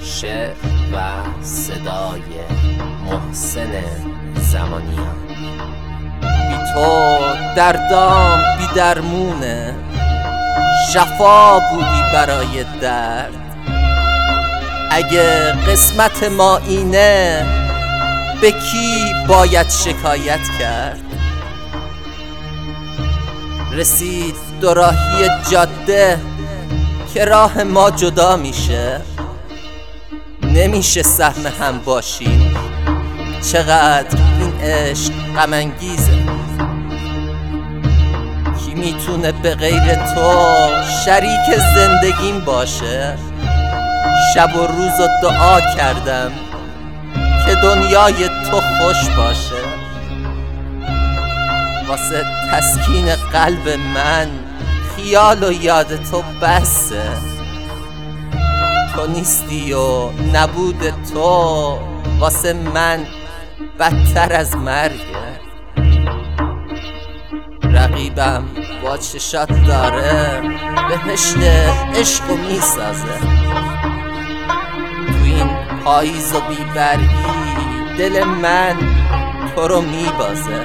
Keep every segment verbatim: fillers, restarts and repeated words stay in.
شعر و صدای محسن زمانیان. بی تو دردام بی درمونه، شفا بودی برای درد. اگه قسمت ما اینه، به کی باید شکایت کرد؟ رسید دوراهی جاده که راه ما جدا میشه، نمیشه سهم هم باشیم. چقدر این عشق غم انگیزه، کی میتونه به غیر تو شریک زندگیم باشه؟ شب و روز و دعا کردم که دنیای تو خوش باشه. واسه تسکین قلب من خیال و یاد تو بسه. تو نیستی و نبود تو واسه من بدتر از مرگه. رقیبم با چشات داره بهشت عشقو میسازه. تو این پاییز و بیبرگی دل من تو رو میبازه.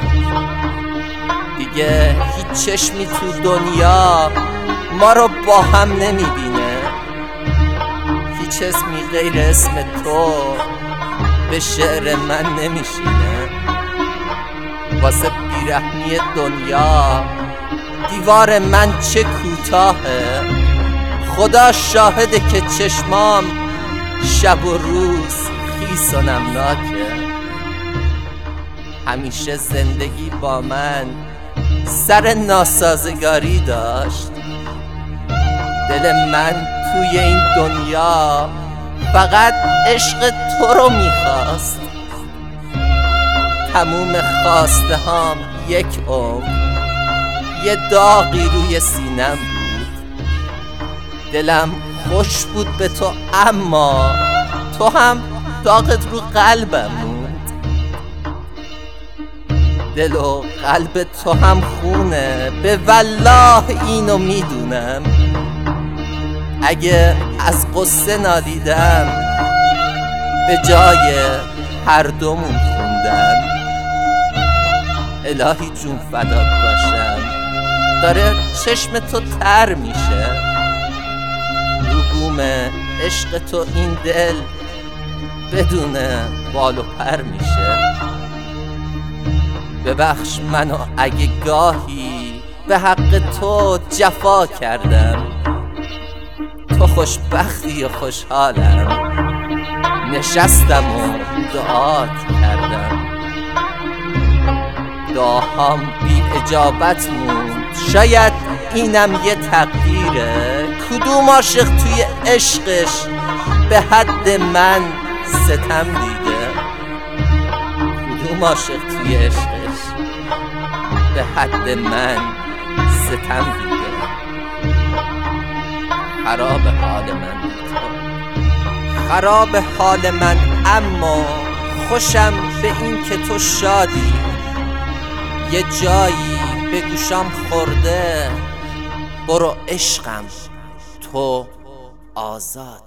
دیگه هیچ چشمی تو دنیا ما رو با هم نمیبینه. هیچ اسمی غیر اسم تو به شعر من نمیشینه. واسه بیرحمی دنیا دیوار من چه کوتاهه. خدا شاهده که چشمام شب و روز خیس و نمناکه. همیشه زندگی با من سر ناسازگاری داشت. دل من توی این دنیا فقط عشق تو رو میخواست. تموم خواسته هام یک عمر یه داغی روی سینم بود. دلم خوش بود به تو اما تو هم داغت رو قلبم موند. دل و قلب تو هم خونه، به والله اینو میدونم. اگه از قصه نادیدم به جای هر دومون خوندم. الهی جون فدات باشم، داره چشم تو تر میشه. رو بوم عشق تو این دل بدون بال و پر میشه. ببخش منو اگه گاهی به حق تو جفا کردم. تو خوشبختی و خوشحالم، نشستم و دعات کردم. دعاهام بی اجابت موند، شاید اینم یه تقدیره. کدوم عاشق توی عشقش به حد من ستم دیده؟ کدوم عاشق توی عشقش به حد من ستم دیده؟ خراب حال من خراب حال من اما خوشم به این که تو شادی. یه جایی به گوشم خورده، برو عشقم تو آزاد.